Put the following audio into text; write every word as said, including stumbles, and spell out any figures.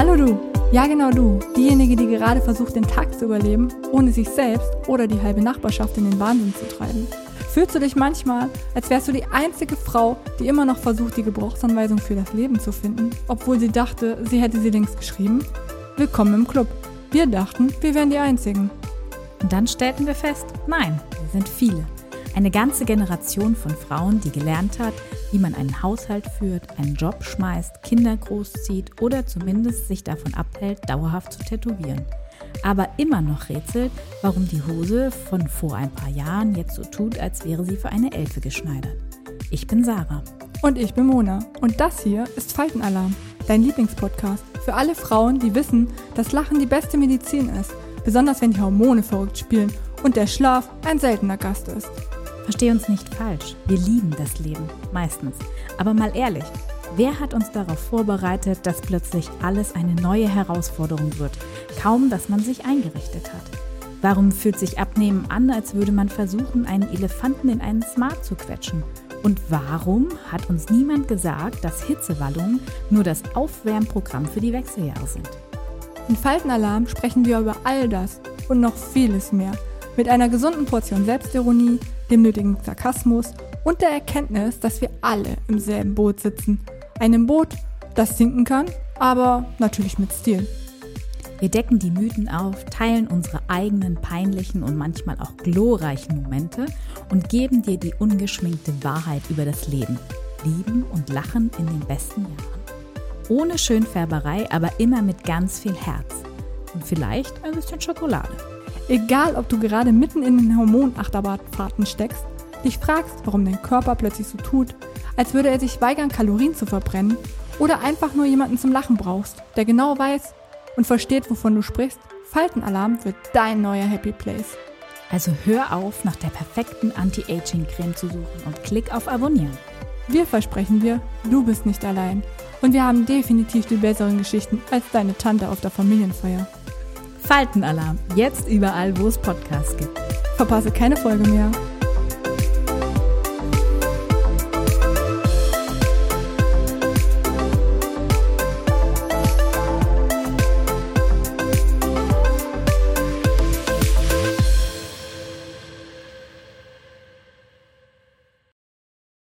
Hallo du, ja genau du, diejenige, die gerade versucht, den Tag zu überleben, ohne sich selbst oder die halbe Nachbarschaft in den Wahnsinn zu treiben. Fühlst du dich manchmal, als wärst du die einzige Frau, die immer noch versucht, die Gebrauchsanweisung für das Leben zu finden, obwohl sie dachte, sie hätte sie längst geschrieben? Willkommen im Club. Wir dachten, wir wären die Einzigen. Und dann stellten wir fest, nein, wir sind viele. Eine ganze Generation von Frauen, die gelernt hat, wie man einen Haushalt führt, einen Job schmeißt, Kinder großzieht oder zumindest sich davon abhält, dauerhaft zu tätowieren. Aber immer noch rätselt, warum die Hose von vor ein paar Jahren jetzt so tut, als wäre sie für eine Elfe geschneidert. Ich bin Sarah. Und ich bin Mona. Und das hier ist Faltenalarm, dein Lieblingspodcast für alle Frauen, die wissen, dass Lachen die beste Medizin ist, besonders wenn die Hormone verrückt spielen und der Schlaf ein seltener Gast ist. Versteh uns nicht falsch, wir lieben das Leben, meistens. Aber mal ehrlich, wer hat uns darauf vorbereitet, dass plötzlich alles eine neue Herausforderung wird, kaum dass man sich eingerichtet hat? Warum fühlt sich Abnehmen an, als würde man versuchen, einen Elefanten in einen Smart zu quetschen? Und warum hat uns niemand gesagt, dass Hitzewallungen nur das Aufwärmprogramm für die Wechseljahre sind? In Faltenalarm sprechen wir über all das und noch vieles mehr. Mit einer gesunden Portion Selbstironie, dem nötigen Sarkasmus und der Erkenntnis, dass wir alle im selben Boot sitzen. Einem Boot, das sinken kann, aber natürlich mit Stil. Wir decken die Mythen auf, teilen unsere eigenen peinlichen und manchmal auch glorreichen Momente und geben dir die ungeschminkte Wahrheit über das Leben. Lieben und lachen in den besten Jahren. Ohne Schönfärberei, aber immer mit ganz viel Herz. Und vielleicht ein bisschen Schokolade. Egal, ob du gerade mitten in den Hormonachterbahnfahrten steckst, dich fragst, warum dein Körper plötzlich so tut, als würde er sich weigern, Kalorien zu verbrennen, oder einfach nur jemanden zum Lachen brauchst, der genau weiß und versteht, wovon du sprichst, Faltenalarm wird dein neuer Happy Place. Also hör auf, nach der perfekten Anti-Aging-Creme zu suchen und klick auf Abonnieren. Wir versprechen dir, du bist nicht allein. Und wir haben definitiv die besseren Geschichten als deine Tante auf der Familienfeier. Faltenalarm, jetzt überall, wo es Podcasts gibt. Verpasse keine Folge mehr.